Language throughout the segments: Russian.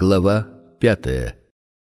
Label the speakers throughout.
Speaker 1: Глава 5.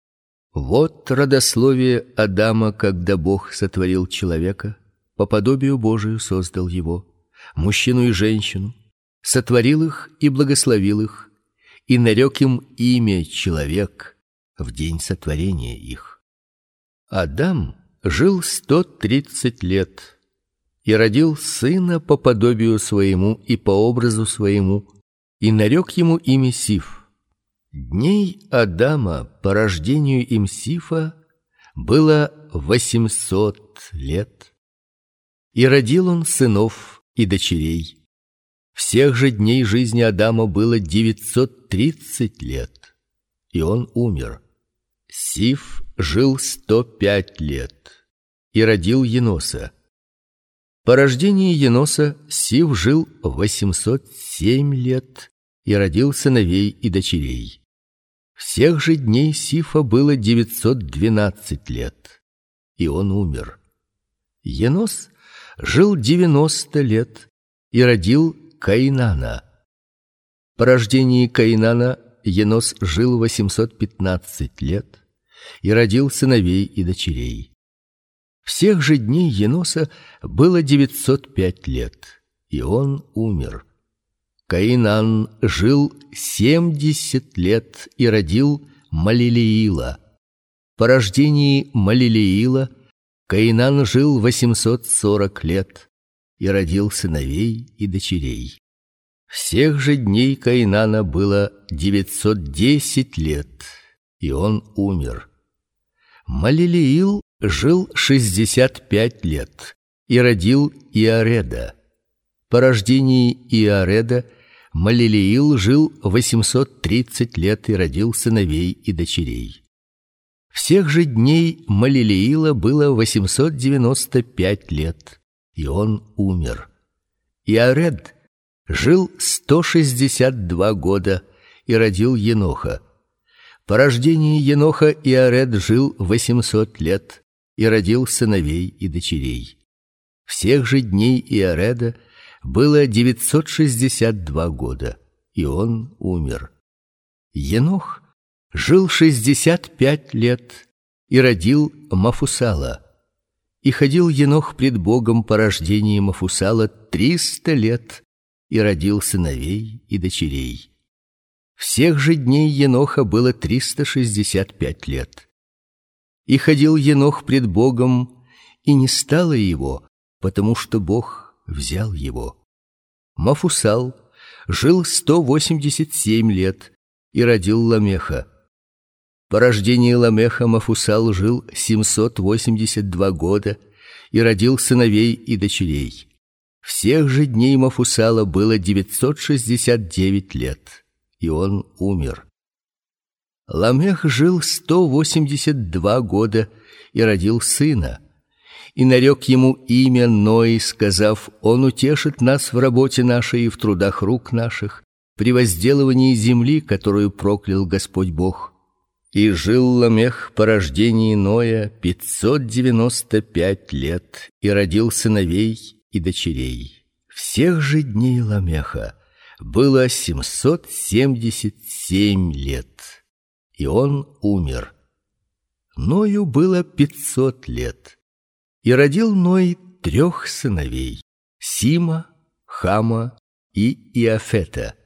Speaker 1: Вот родословие Адама, когда Бог сотворил человека, по подобию Божию создал его, мужчину и женщину, сотворил их и благословил их, и нарек им имя человек в день сотворения их. Адам жил 130 лет и родил сына по подобию своему и по образу своему, и нарек ему имя Сиф. Дней Адама по рождению им Сифа было 800 лет, и родил он сынов и дочерей. Всех же дней жизни Адама было 930 лет, и он умер. Сиф жил 105 лет и родил Еноса. По рождении Еноса Сиф жил 807 лет и родил сыновей и дочерей. Всех же дней Сифа было 912 лет, и он умер. Енос жил 90 лет и родил Каинана. По рождении Каинана Енос жил 815 лет и родил сыновей и дочерей. Всех же дней Еноса было 905 лет, и он умер. Каинан жил 70 лет и родил Малилеила. По рождении Малилеила Каинан жил 840 лет и родил сыновей и дочерей. Всех же дней Каинана было 910 лет, и он умер. Малилеил жил 65 лет и родил Иареда. По рождении Иареда Малилеил жил 830 лет и родил сыновей и дочерей. Всех же дней Малилеила было 895 лет, и он умер. Иаред жил 162 года и родил Еноха. По рождении Еноха Иаред жил 800 лет и родил сыновей и дочерей. Всех же дней Иареда было 962 года, и он умер. Енох жил 65 лет и родил Мафусала. И ходил Енох пред Богом по рождении Мафусала 300 лет и родил сыновей и дочерей. Всех же дней Еноха было 365 лет. И ходил Енох пред Богом, и не стало его, потому что Бог взял его. Мафусал жил 187 лет и родил Ламеха. По рождении Ламеха Мафусал жил 782 года и родил сыновей и дочерей. Всех же дней Мафусала было 969 лет, и он умер. Ламех жил 182 года и родил сына, и нарек ему имя Ной, сказав: он утешит нас в работе нашей и в трудах рук наших, при возделывании земли, которую проклял Господь Бог. И жил Ламех по рождении Ноя 595 лет и родил сыновей и дочерей. Всех же дней Ламеха было 777 лет, и он умер. Ною было 500 лет. И родил Ной 3 сыновей: Сима, Хама и Иафета.